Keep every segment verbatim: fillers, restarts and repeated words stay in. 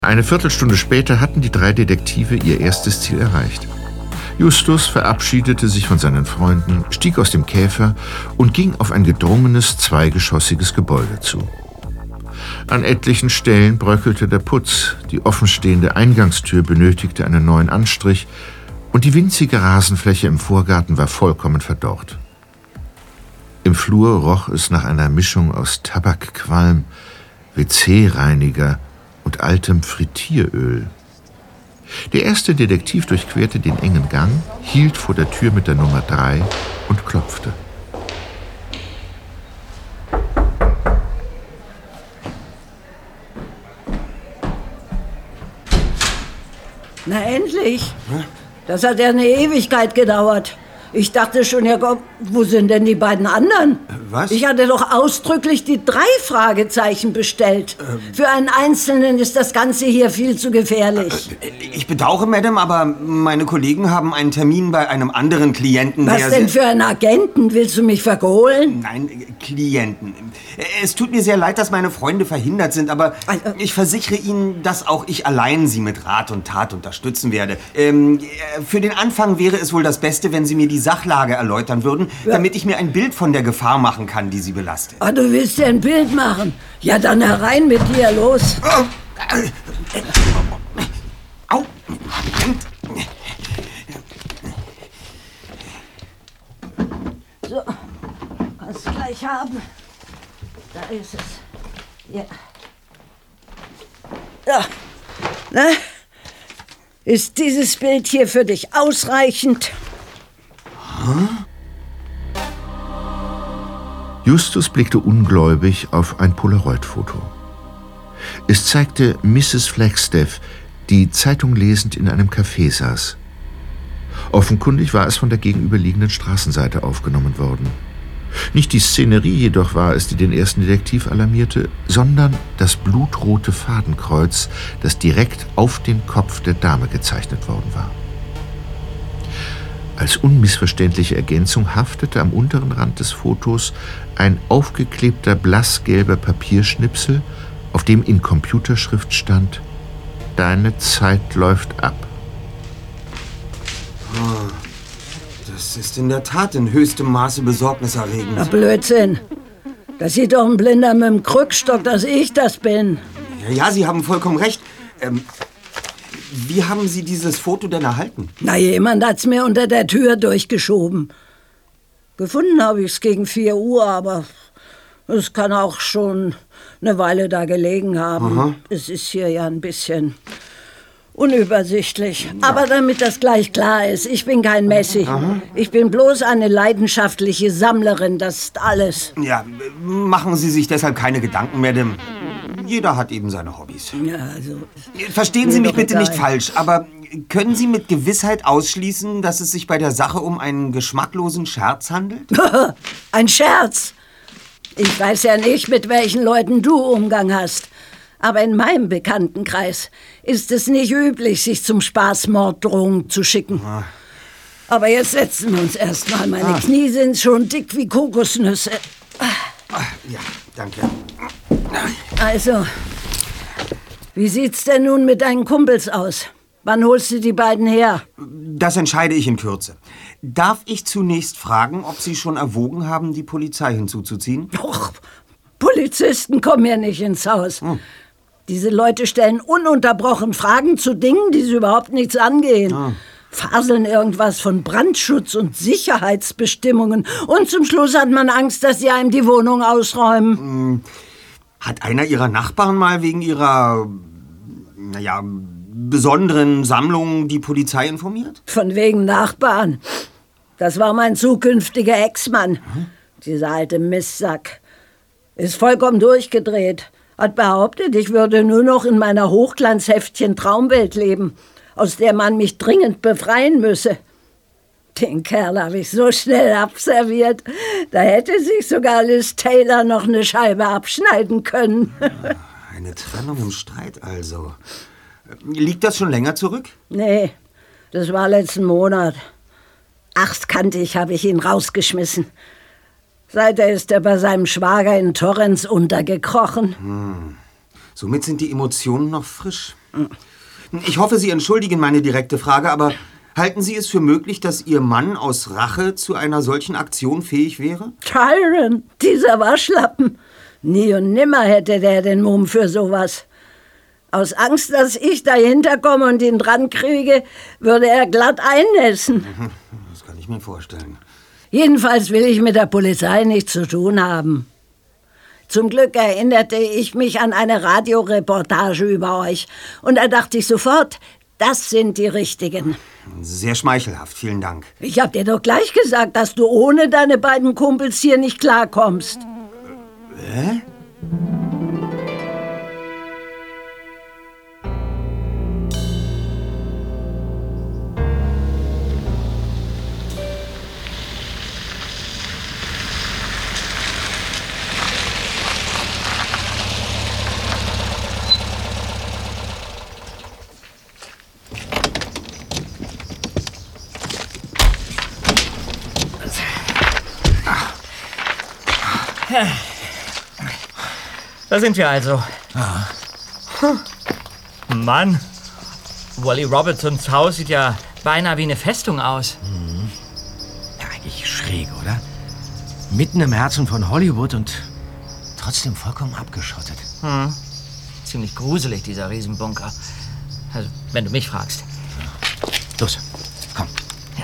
Eine Viertelstunde später hatten die drei Detektive ihr erstes Ziel erreicht. Justus verabschiedete sich von seinen Freunden, stieg aus dem Käfer und ging auf ein gedrungenes, zweigeschossiges Gebäude zu. An etlichen Stellen bröckelte der Putz, die offenstehende Eingangstür benötigte einen neuen Anstrich und die winzige Rasenfläche im Vorgarten war vollkommen verdorrt. Im Flur roch es nach einer Mischung aus Tabakqualm, W C-Reiniger und altem Frittieröl. Der erste Detektiv durchquerte den engen Gang, hielt vor der Tür mit der Nummer drei und klopfte. Na endlich! Das hat ja eine Ewigkeit gedauert. Ich dachte schon, ja Gott, wo sind denn die beiden anderen? Was? Ich hatte doch ausdrücklich die drei Fragezeichen bestellt. Ähm. Für einen Einzelnen ist das Ganze hier viel zu gefährlich. Ich bedauere, Madame, aber meine Kollegen haben einen Termin bei einem anderen Klienten. Was denn für einen Agenten? Willst du mich verkohlen? Nein, Klienten. Es tut mir sehr leid, dass meine Freunde verhindert sind, aber also, ich versichere Ihnen, dass auch ich allein Sie mit Rat und Tat unterstützen werde. Ähm, für den Anfang wäre es wohl das Beste, wenn Sie mir die Sachlage erläutern würden, ja, damit ich mir ein Bild von der Gefahr machen kann, die Sie belastet. Ah, du willst dir ein Bild machen? Ja, dann herein mit dir, los. Oh. Au. So, kannst du gleich haben. Da ist es. Ja. Ja. Na? Ist dieses Bild hier für dich ausreichend? Justus blickte ungläubig auf ein Polaroid-Foto. Es zeigte Misses Flagstaff, die Zeitung lesend in einem Café saß. Offenkundig war es von der gegenüberliegenden Straßenseite aufgenommen worden. Nicht die Szenerie jedoch war es, die den ersten Detektiv alarmierte, sondern das blutrote Fadenkreuz, das direkt auf den Kopf der Dame gezeichnet worden war. Als unmissverständliche Ergänzung haftete am unteren Rand des Fotos ein aufgeklebter blassgelber Papierschnipsel, auf dem in Computerschrift stand: Deine Zeit läuft ab. Oh, das ist in der Tat in höchstem Maße besorgniserregend. Na, Blödsinn. Das sieht doch ein Blinder mit dem Krückstock, dass ich das bin. Ja, ja, Sie haben vollkommen recht. Ähm, Wie haben Sie dieses Foto denn erhalten? Na, jemand hat's mir unter der Tür durchgeschoben. Gefunden habe ich's gegen vier Uhr, aber es kann auch schon eine Weile da gelegen haben. Aha. Es ist hier ja ein bisschen unübersichtlich. Ja. Aber damit das gleich klar ist, ich bin kein Messi. Aha. Ich bin bloß eine leidenschaftliche Sammlerin, das ist alles. Ja, machen Sie sich deshalb keine Gedanken, Madame. Jeder hat eben seine Hobbys. Ja, also, verstehen Sie mich bitte nicht falsch, aber können Sie mit Gewissheit ausschließen, dass es sich bei der Sache um einen geschmacklosen Scherz handelt? Ein Scherz? Ich weiß ja nicht, mit welchen Leuten du Umgang hast. Aber in meinem Bekanntenkreis ist es nicht üblich, sich zum Spaß Morddrohungen zu schicken. Ah. Aber jetzt setzen wir uns erst mal. Meine ah. Knie sind schon dick wie Kokosnüsse. Ah, ja, danke. Also, wie sieht's denn nun mit deinen Kumpels aus? Wann holst du die beiden her? Das entscheide ich in Kürze. Darf ich zunächst fragen, ob Sie schon erwogen haben, die Polizei hinzuzuziehen? Och, Polizisten kommen ja nicht ins Haus. Hm. Diese Leute stellen ununterbrochen Fragen zu Dingen, die sie überhaupt nichts angehen. Ah. Faseln irgendwas von Brandschutz und Sicherheitsbestimmungen. Und zum Schluss hat man Angst, dass sie einem die Wohnung ausräumen. Hm. Hat einer Ihrer Nachbarn mal wegen Ihrer, naja, besonderen Sammlung die Polizei informiert? Von wegen Nachbarn. Das war mein zukünftiger Ex-Mann. Hm? Dieser alte Mistsack. Ist vollkommen durchgedreht. Hat behauptet, ich würde nur noch in meiner Hochglanzheftchen Traumwelt leben, aus der man mich dringend befreien müsse. Den Kerl habe ich so schnell abserviert. Da hätte sich sogar Liz Taylor noch eine Scheibe abschneiden können. Eine Trennung im Streit also. Liegt das schon länger zurück? Nee, das war letzten Monat. Achtkantig habe ich ihn rausgeschmissen. Seither ist er bei seinem Schwager in Torrance untergekrochen. Hm. Somit sind die Emotionen noch frisch. Ich hoffe, Sie entschuldigen meine direkte Frage, aber halten Sie es für möglich, dass Ihr Mann aus Rache zu einer solchen Aktion fähig wäre? Tyron, dieser Waschlappen. Nie und nimmer hätte der den Mumm für sowas. Aus Angst, dass ich dahinter komme und ihn dran kriege, würde er glatt einnässen. Das kann ich mir vorstellen. Jedenfalls will ich mit der Polizei nichts zu tun haben. Zum Glück erinnerte ich mich an eine Radioreportage über euch. Und da dachte ich sofort, das sind die Richtigen. Sehr schmeichelhaft, vielen Dank. Ich hab dir doch gleich gesagt, dass du ohne deine beiden Kumpels hier nicht klarkommst. Hä? Da sind wir also. Ah. Hm. Mann, Wally Robertsons Haus sieht ja beinahe wie eine Festung aus. Mhm. Ja, eigentlich schräg, oder? Mitten im Herzen von Hollywood und trotzdem vollkommen abgeschottet. Hm. Ziemlich gruselig, dieser Riesenbunker. Also, wenn du mich fragst. Los, komm. Ja.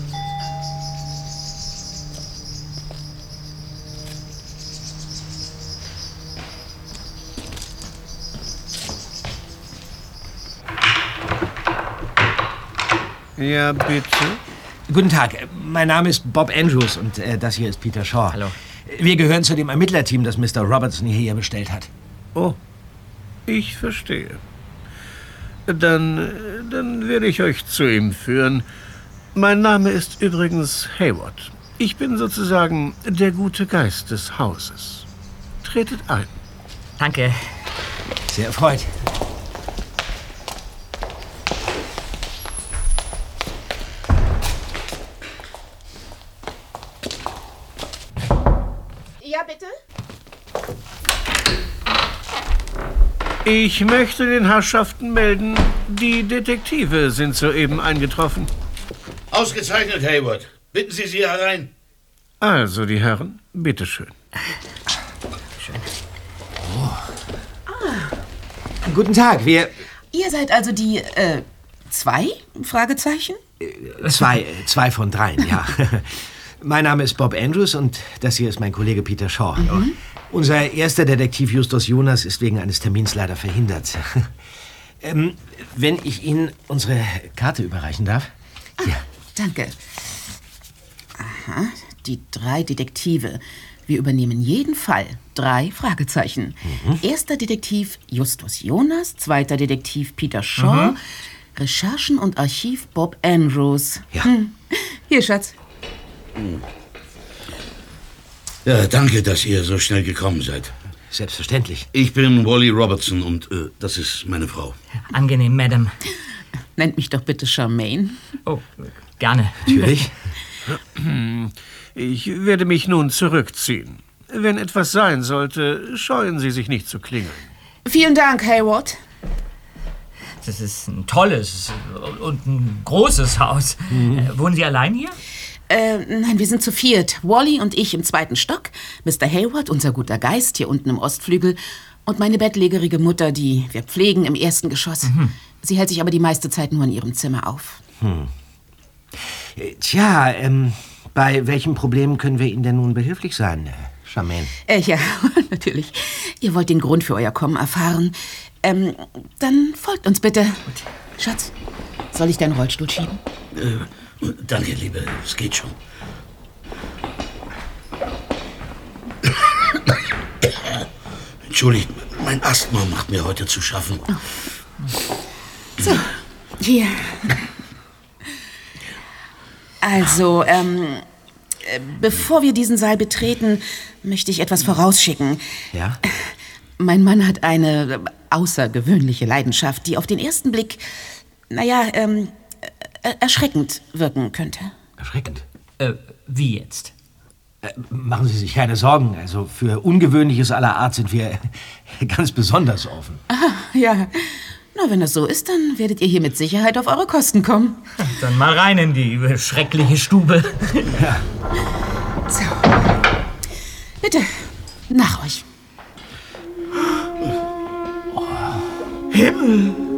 Ja, bitte? Guten Tag, mein Name ist Bob Andrews und äh, das hier ist Peter Shaw. Hallo. Wir gehören zu dem Ermittlerteam, das Mister Robertson hierher bestellt hat. Oh, ich verstehe. Dann, dann werde ich euch zu ihm führen. Mein Name ist übrigens Hayward. Ich bin sozusagen der gute Geist des Hauses. Tretet ein. Danke. Sehr erfreut. Ja, bitte? Ich möchte den Herrschaften melden, die Detektive sind soeben eingetroffen. Ausgezeichnet, Hayward. Bitten Sie sie herein. Also, die Herren, bitteschön. Schön. Oh. Ah. Guten Tag, wir... Ihr seid also die, äh, zwei? Fragezeichen? Zwei, zwei von dreien, ja. Mein Name ist Bob Andrews und das hier ist mein Kollege Peter Shaw. Mhm. Unser erster Detektiv Justus Jonas ist wegen eines Termins leider verhindert. ähm, wenn ich Ihnen unsere Karte überreichen darf? Ah, ja. Danke. Aha, die drei Detektive. Wir übernehmen jeden Fall. Drei Fragezeichen. Mhm. Erster Detektiv Justus Jonas, zweiter Detektiv Peter Shaw, mhm. Recherchen und Archiv Bob Andrews. Ja. Hm. Hier, Schatz. Ja, danke, dass ihr so schnell gekommen seid. Selbstverständlich. Ich bin Wally Robertson und äh, das ist meine Frau. Angenehm, Madame. Nennt mich doch bitte Charmaine. Oh, gerne. Natürlich. Ich werde mich nun zurückziehen. Wenn etwas sein sollte, scheuen Sie sich nicht zu klingeln. Vielen Dank, Hayward. Das ist ein tolles und ein großes Haus. Mhm. Äh, wohnen Sie allein hier? Äh, nein, wir sind zu viert. Wally und ich im zweiten Stock, Mister Hayward, unser guter Geist, hier unten im Ostflügel und meine bettlägerige Mutter, die wir pflegen, im ersten Geschoss. Mhm. Sie hält sich aber die meiste Zeit nur in ihrem Zimmer auf. Hm. Tja, ähm, bei welchen Problemen können wir Ihnen denn nun behilflich sein, Charmaine? Äh, ja, natürlich. Ihr wollt den Grund für euer Kommen erfahren. Ähm, dann folgt uns bitte. Gut. Schatz, soll ich deinen Rollstuhl schieben? Äh, danke, Liebe. Es geht schon. Entschuldigt, mein Asthma macht mir heute zu schaffen. Oh. So, hier. Also, ähm, bevor wir diesen Saal betreten, möchte ich etwas vorausschicken. Ja? Mein Mann hat eine außergewöhnliche Leidenschaft, die auf den ersten Blick, naja, ähm, erschreckend wirken könnte. Erschreckend? Äh, wie jetzt? Äh, machen Sie sich keine Sorgen. Also für Ungewöhnliches aller Art sind wir ganz besonders offen. Ah, ja. Na, wenn das so ist, dann werdet ihr hier mit Sicherheit auf eure Kosten kommen. Dann mal rein in die schreckliche Stube. Ja. So. Bitte, nach euch. Himmel!